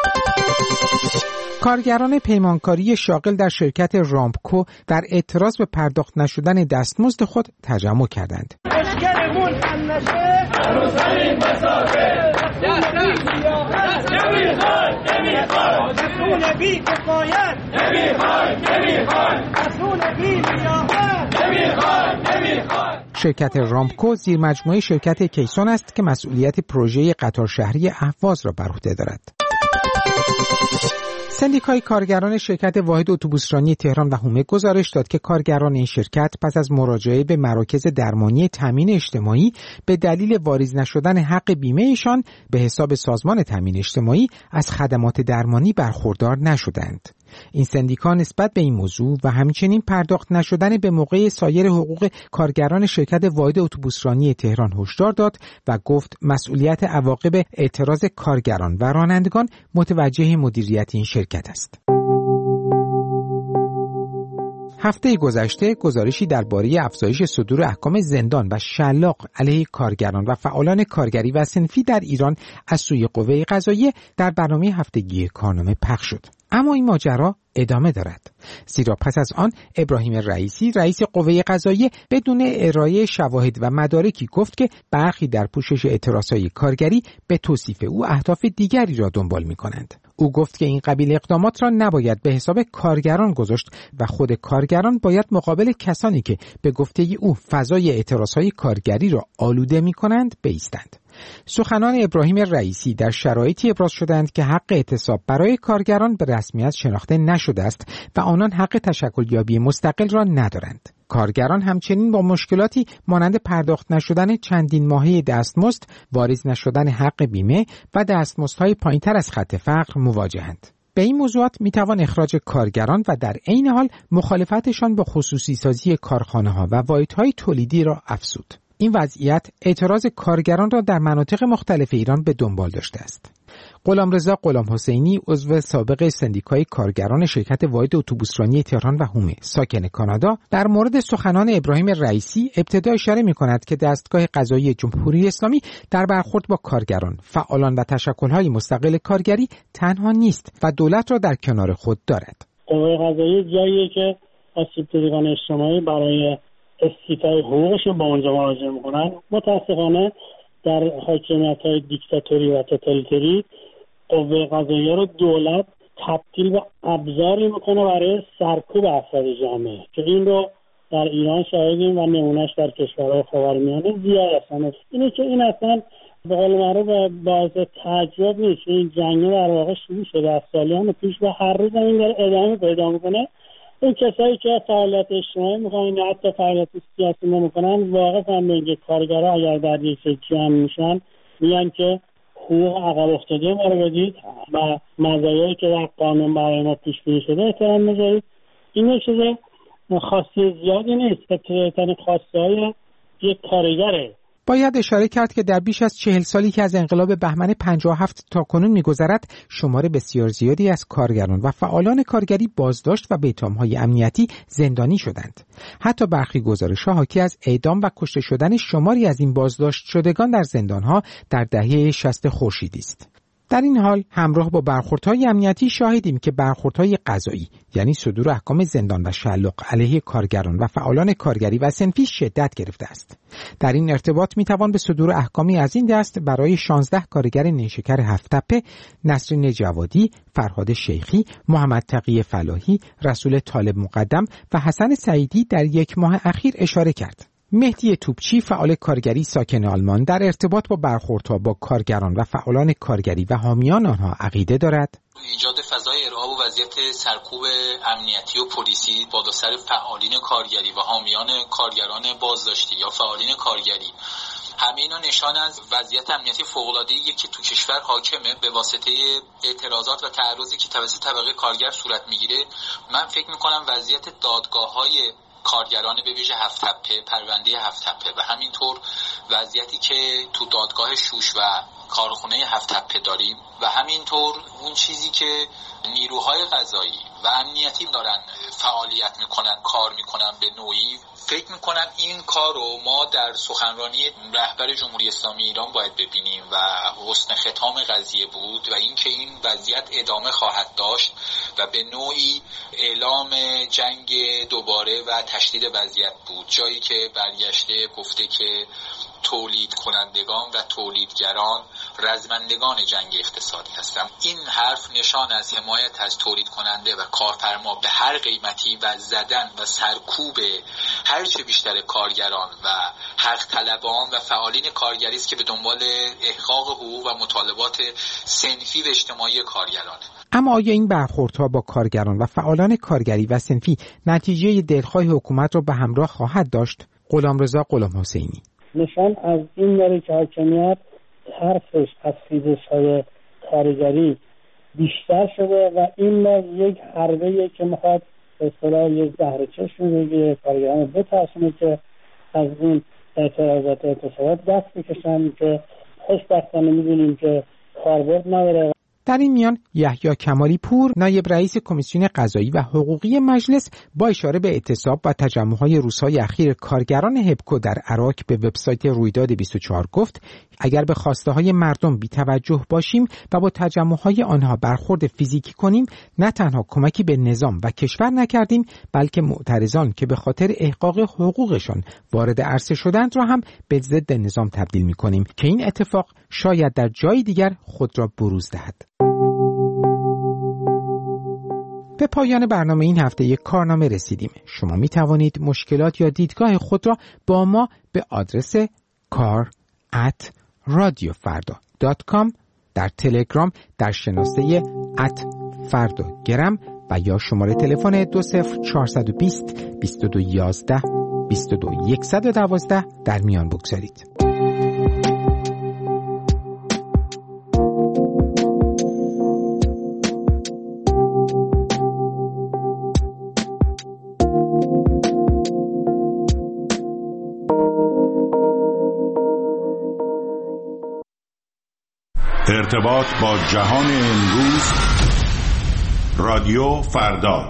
کارگران پیمانکاری شاغل در شرکت رامکو در اعتراض به پرداخت نشدن دستمزد خود تجمع کردند. مشکلمون حل نشه هنوز همین مسافر نمیخوای نمیخوای مسئول بی کفایت نمیخوای نمیخوای مسئول بی لیاقت نمیخوای نمیخوای. شرکت رامکو زیر مجموعه شرکت کیسون است که مسئولیت پروژه قطار شهری اهواز را بر عهده دارد. سندیکای کارگران شرکت واحد اتوبوسرانی تهران و حومه گزارش داد که کارگران این شرکت پس از مراجعه به مراکز درمانی تامین اجتماعی به دلیل واریز نشدن حق بیمه ایشان به حساب سازمان تامین اجتماعی از خدمات درمانی برخوردار نشدند. این سندیکا نسبت به این موضوع و همچنین پرداخت نشدن به موقع سایر حقوق کارگران شرکت واحد اتوبوسرانی تهران هشدار داد و گفت مسئولیت عواقب اعتراض کارگران و رانندگان متوجه مدیریت این شرکت است. هفته گذشته گزارشی درباره افزایش صدور احکام زندان و شلاق علیه کارگران و فعالان کارگری و صنفی در ایران از سوی قوه قضاییه در برنامه هفتگی کارنامه پخش شد. اما این ماجرا ادامه دارد، زیرا پس از آن ابراهیم رئیسی رئیس قوه قضاییه بدون ارائه شواهد و مدارکی گفت که برخی در پوشش اعتراضهای کارگری به توصیف او اهداف دیگری را دنبال می‌کنند. او گفت که این قبیل اقدامات را نباید به حساب کارگران گذاشت و خود کارگران باید مقابل کسانی که به گفته او فضای اعتراضهای کارگری را آلوده می‌کنند بایستند. سخنان ابراهیم رئیسی در شرایطی ابراز شدند که حق اعتصاب برای کارگران به رسمیت شناخته نشده است و آنان حق تشکل یابی مستقل را ندارند. کارگران همچنین با مشکلاتی مانند پرداخت نشدن چندین ماهه دستمزد، واریز نشدن حق بیمه و دستمزدهای پایینتر از خط فقر مواجهند. به این موضوعات میتوان اخراج کارگران و در عین حال مخالفتشان با خصوصی سازی کارخانه‌ها و واحدهای تولیدی را افزود. این وضعیت اعتراض کارگران را در مناطق مختلف ایران به دنبال داشته است. غلامرضا غلام حسینی عضو سابق سندیکای کارگران شرکت واحد اتوبوسرانی تهران و حومه ساکن کانادا در مورد سخنان ابراهیم رئیسی ابتدا اشاره می‌کند که دستگاه قضایی جمهوری اسلامی در برخورد با کارگران، فعالان و تشکل‌های مستقل کارگری تنها نیست و دولت را در کنار خود دارد. قوه قضایی جاییه که آسیب‌دیدگان اجتماعی برای استیفای حقوقشون با اونجا مراجعه میکنن. متاسفانه در حاکمیت‌های دیکتاتوری و توتالیتری قوه قضاییه رو دولت تبدیل به ابزاری میکنه برای سرکوب افراد جامعه که این رو در ایران شاهدیم و نمونهش در کشورهای خاورمیانه زیاد اصلا اینه که این اصلا به قول معروف باعث تعجب نیست. این جنگ در واقع شروع شده از سالیان پیش و هر روز این داره ادامه پیدا میکنه. اون کسایی که فعالیت اجتماعی میکنن یا حتی فعالیت سیاسی نمیکنن واقعا میگه کارگرها اگر در یک جمع میشن میگن که حقوق عقب افتاده ما رو بدید و مزایایی که در قانون برای ما پیش بینی شده احترام میذارید. این چیز خاصی زیادی نیست، ابتدایی خواسته های یک کارگره. باید اشاره کرد که در بیش از چهل سالی که از انقلاب بهمن پنجاه و هفت تا کنون می‌گذرد، شمار بسیار زیادی از کارگران و فعالان کارگری بازداشت و به اتهام‌های امنیتی زندانی شدند. حتی برخی گزارش‌ها حاکی از اعدام و کشته شدن شماری از این بازداشت شدگان در زندان‌ها در دهه شصت خورشیدی است. در این حال همراه با برخوردهای امنیتی شاهدیم که برخوردهای قضایی یعنی صدور احکام زندان و شلاق علیه کارگران و فعالان کارگری و صنفی شدت گرفته است. در این ارتباط میتوان به صدور احکامی از این دست برای شانزده کارگر نیشکر هفت‌تپه، نسرین جوادی، فرهاد شیخی، محمد تقی فلاحی، رسول طالب مقدم و حسن سعیدی در یک ماه اخیر اشاره کرد. مهدی توپچی فعال کارگری ساکن آلمان در ارتباط با برخوردها با کارگران و فعالان کارگری و حامیان آنها عقیده دارد ایجاد فضای ارهاب و وضعیت سرکوب امنیتی و پلیسی با سر فعالین کارگری و حامیان کارگران بازداشتی یا فعالین کارگری، همه اینا نشان از وضعیت امنیتی فوق‌العاده‌ای که تو کشور حاکمه به واسطه اعتراضات و تعرضی که توسط طبقه کارگر صورت میگیره. من فکر میکنم وضعیت دادگاه‌های کارگران به ویژه هفت تپه، پرونده هفت تپه و همینطور وضعیتی که تو دادگاه شوش و کارخونه هفت تپه داریم و همینطور اون چیزی که نیروهای قضایی و امنیتی دارن فعالیت میکنن، کار میکنن به نوعی. فکر میکنم این کار رو ما در سخنرانی رهبر جمهوری اسلامی ایران باید ببینیم و حسن ختام قضیه بود و اینکه این وضعیت ادامه خواهد داشت و به نوعی اعلام جنگ دوباره و تشدید وضعیت بود، جایی که برگشته گفته که تولید کنندگان و تولیدگران رزمندگان جنگ اقتصادی هستند. این حرف نشان از حمایت از تولید کننده و کارفرما به هر قیمتی و زدن و سرکوب هرچه بیشتر کارگران و حق طلبان و فعالین کارگری است که به دنبال احقاق حقوق و مطالبات صنفی و اجتماعی کارگرانه. اما آیا این برخوردها با کارگران و فعالان کارگری و صنفی نتیجه دلخواه حکومت را به همراه خواهد داشت؟ غلامرضا غلامحسینی: نشان از این داره که حاکمیت حرفش از خیزش‌های کارگری بیشتر شده و این یک حربه‌ایه که میخواد به اصطلاح یک زهر چشم بگیره، کارگران بترسونه که از این اعتراضات و اعتصابات دست بکشن که خوشبختانه میدونیم که کاربرد نداره. در این میان یحیی کمالی پور، نایب رئیس کمیسیون قضایی و حقوقی مجلس، با اشاره به اعتصاب و تجمع‌های روزهای اخیر کارگران هپکو در عراق به وبسایت رویداد بیست و چهار گفت اگر به خواسته‌های مردم بی‌توجه باشیم و با تجمع‌های آنها برخورد فیزیکی کنیم، نه تنها کمکی به نظام و کشور نکردیم، بلکه معترضان که به خاطر احقاق حقوقشان وارد عرصه شدند را هم به ضد نظام تبدیل می‌کنیم که این اتفاق شاید در جای دیگر خود را بروز دهد. به پایان برنامه این هفته یک کارنامه رسیدیم. شما می توانید مشکلات یا دیدگاه خود را با ما به آدرس کار ات رادیو فردا دات کام، در تلگرام در شناسه ات فردا گرم و یا شماره تلفن دو صفر چهار دو صفر بیست و دو یازده بیست و دو صد و دوازده در میان بگذارید. ارتباط با جهان امروز، رادیو فردا.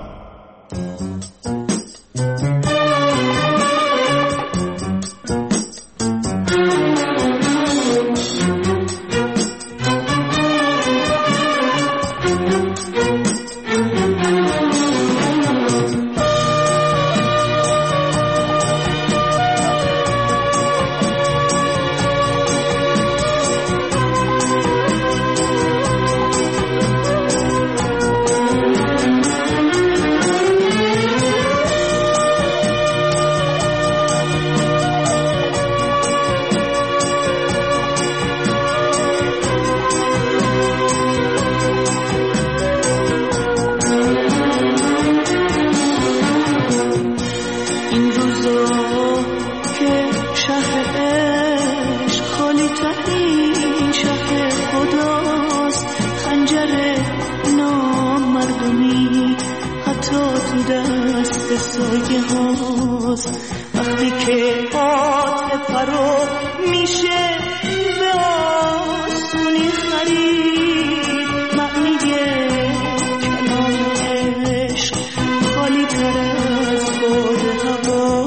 وقتی که عاطفه فرو میشه به آسونی خرید، معنی کلام عشق خالی تر از باد هوا.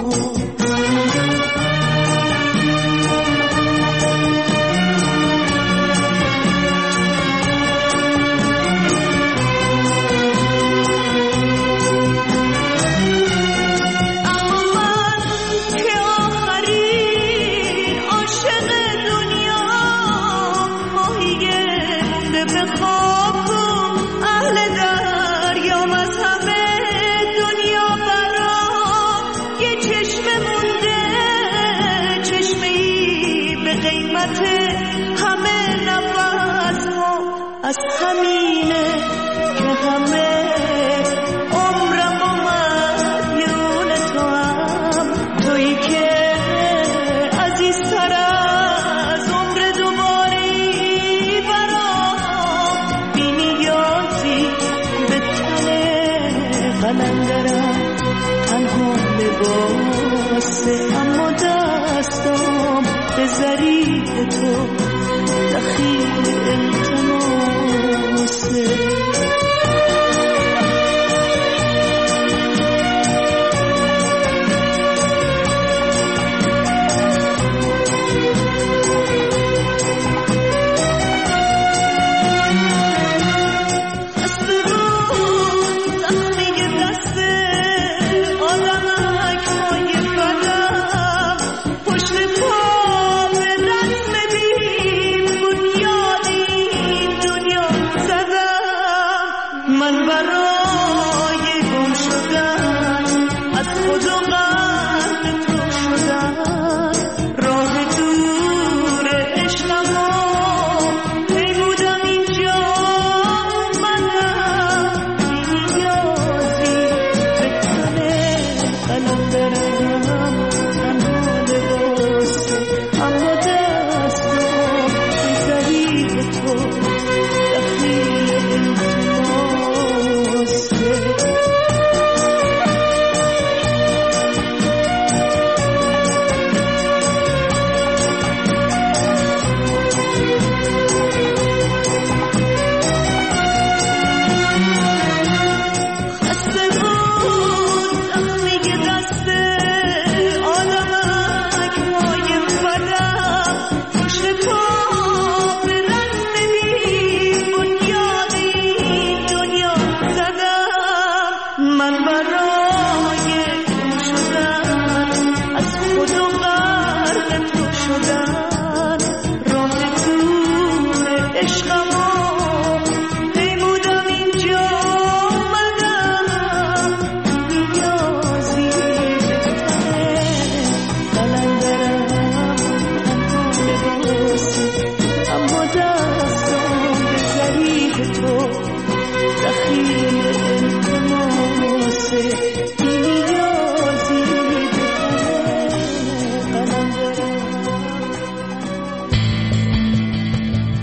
همه نفس ها از همینه که همه عمرم و مدیون تو هم، تویی که عزیزتر از عمر دوباری برام، بی نیازی به تن قلندرم تنها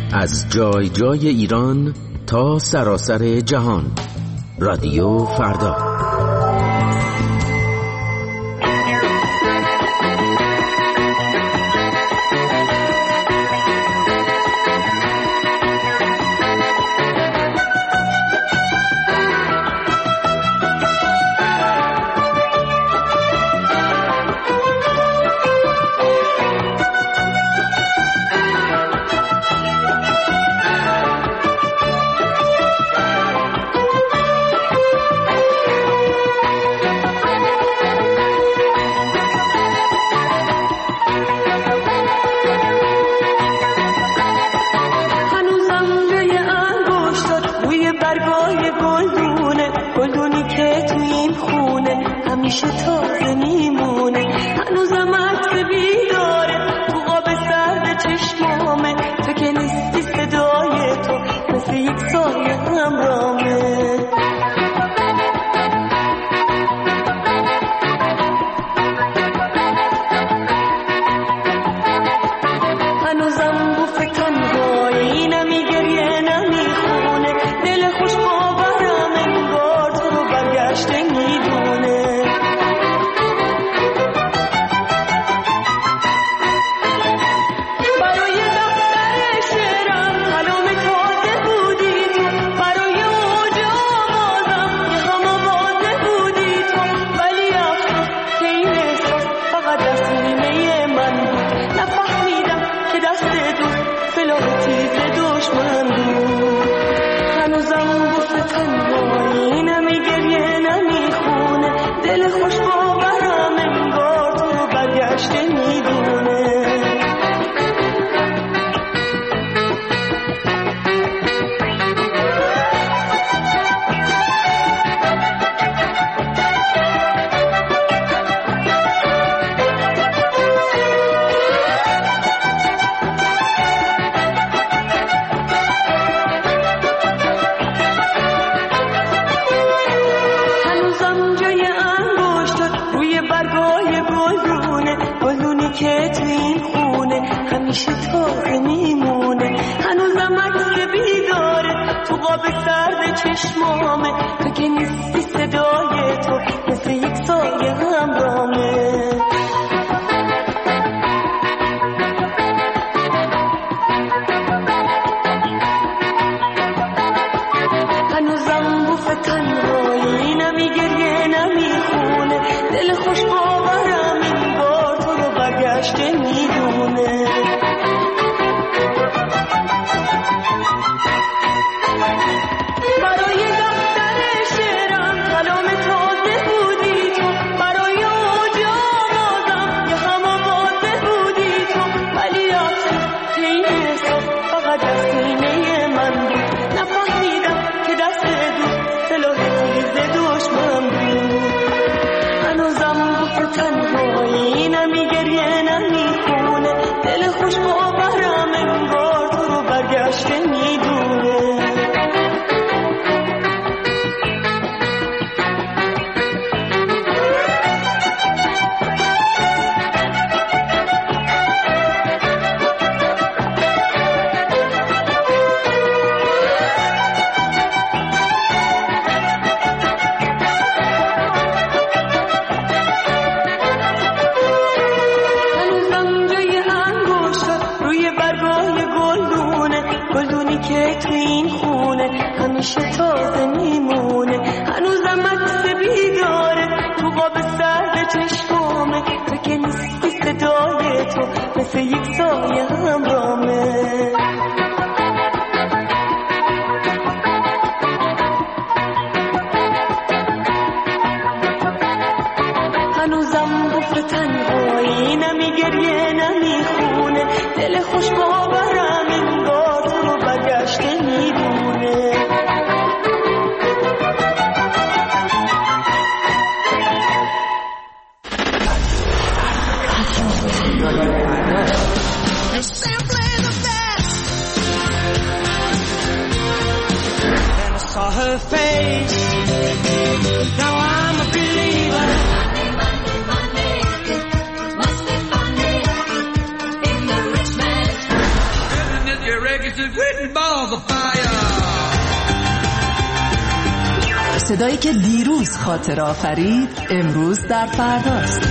از جای جای ایران تا سراسر جهان. رادیو فردا. faces with balls of fire. صدایی که دیروز خاطر آفرید امروز در فرداست.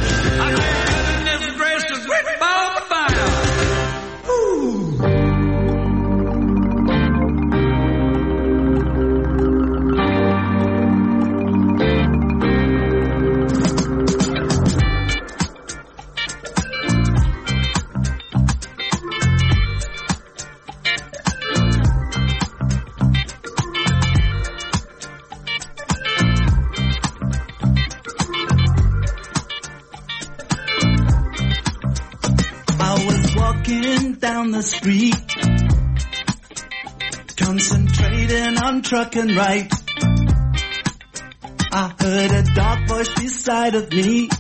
Down the street, concentrating on truck and right. I heard a dark voice beside of me,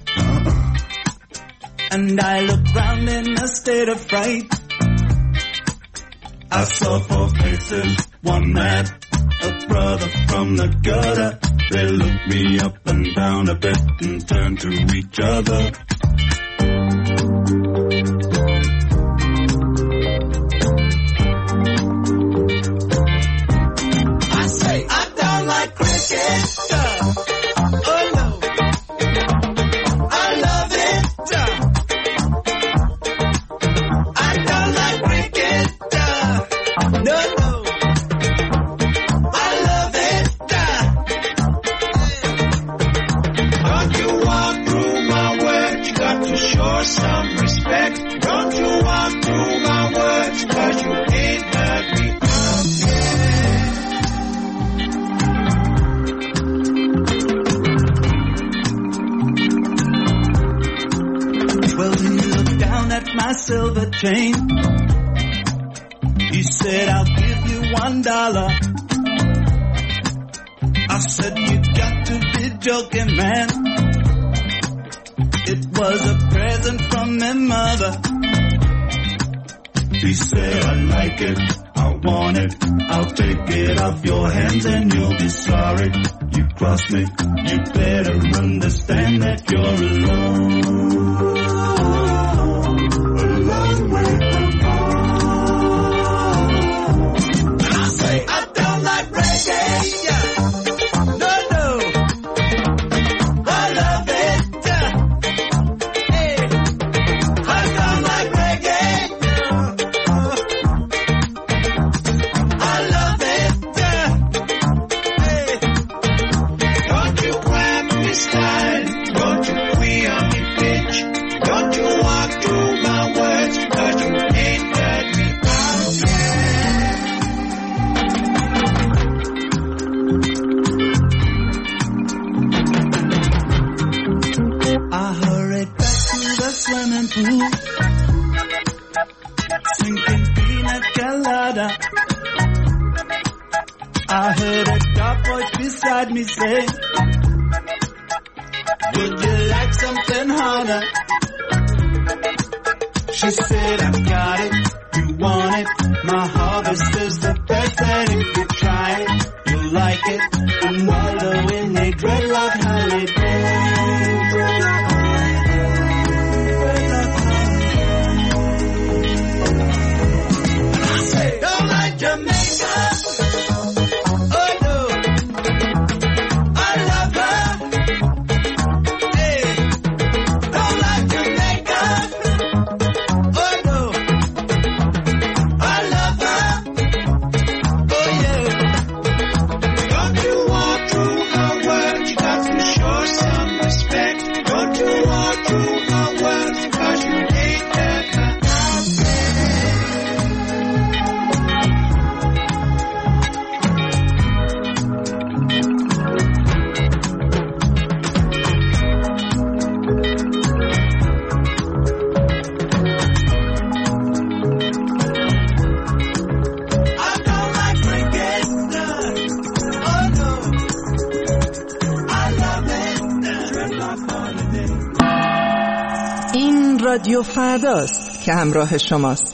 and I looked round in a state of fright. I saw four faces, one man, a brother from the gutter. They looked me up and down a bit and turned to each other. Silver chain. He said, I'll give you one dollar. I said, you got to be joking, man. It was a present from my mother. He said, I like it, I want it, I'll take it off your hands and you'll be sorry. You crossed me, you better understand that you're alone. I heard a dark voice beside me say, would you like something harder? She said, I got it, you want it, my harvest is the best, and if you try it, you'll like it, and wallow in a dreadlock holiday. رادیو فرداست که همراه شماست.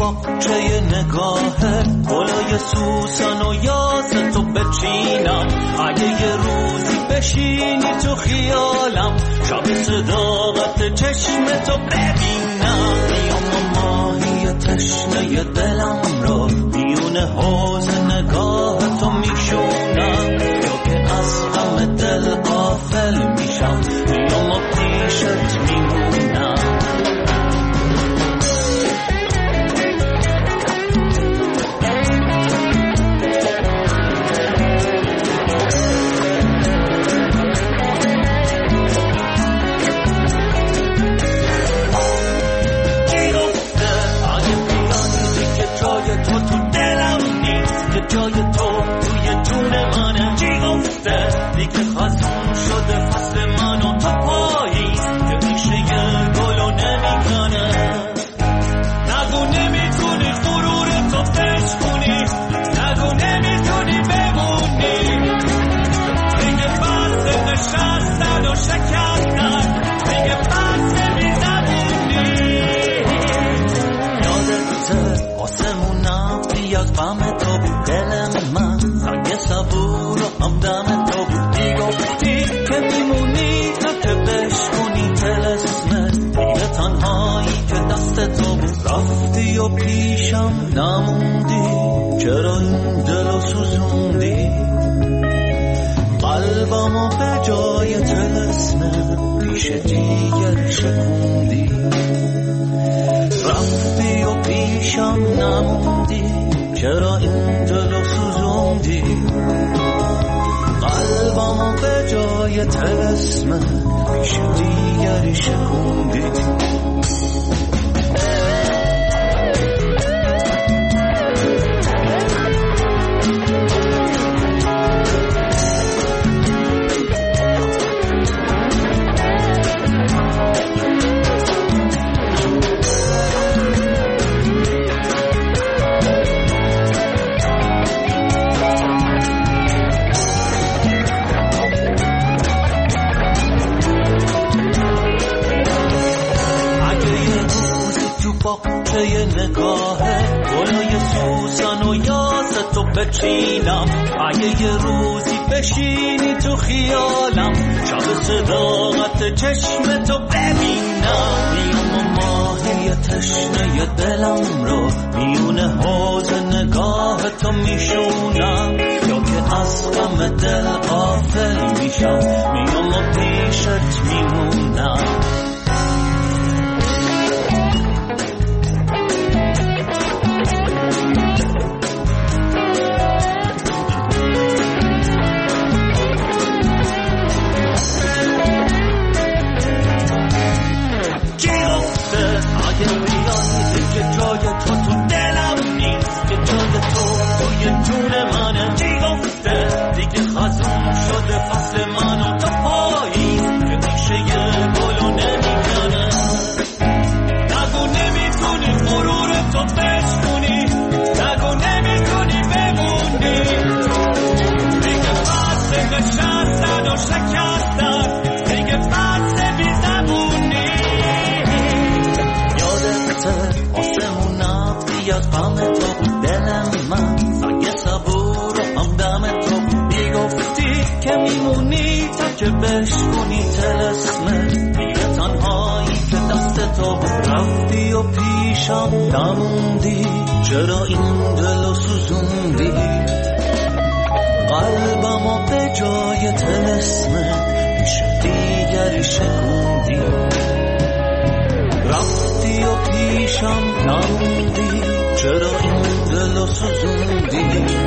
باغچه نگاهه گلای سوسن و یاس تو بچینم اگه یه روزی بشینی تو خیالم شب صداقت چشم تو ببینم میام ماهی تشنه دلم رو میون حوض نگاه تو میشونم یا که از غم دل غافل میشم میام و پیشت میمونم جای تو توی جون منه چی گفته دیگه خزون شده فصل من و تو پاییز که میشه یه گلو نمیکنه نگو نمیتونی غرور تو بشکنی نگو نمیتونی بمونی دیگه بس نشستن و شکستن دیگه بس بیزبونی یادت آسمونم بیاد غم تو بود دل من سنگ صبور و همدم تو بود میگفتی که میمونی تا که بشکنی طلسمت دیگه تنهایی که دست تو بود رفتی و پیشم نموندی چرا این دلو سوزوندی قلبمو به جای طلسمت پیش دیگر شکوندی رفتی و پیشم نموندی چرا این دلو سوزوندی قلبمو به جای طلسمت پیش دیگری شکوندی باغچه نگاهه گلای سوسن و یاس تو بچینم اگه یه روزی بشینی تو خیالم شب صداقت چشم تو ببینم میام ماهی تشنه دلم رو میون حوض نگاه تو میشونم یا که از غم دل غافل میشم میام و پیشت میمونم که بشکنی طلسمت دیگه تنهایی که دست تو رفتی و پیشم نموندی چرا این دلو سوزوندی قلبمو به جای طلسمت پیش دیگری شکوندی رفتی و پیشم نموندی چرا این دلو سوزوندی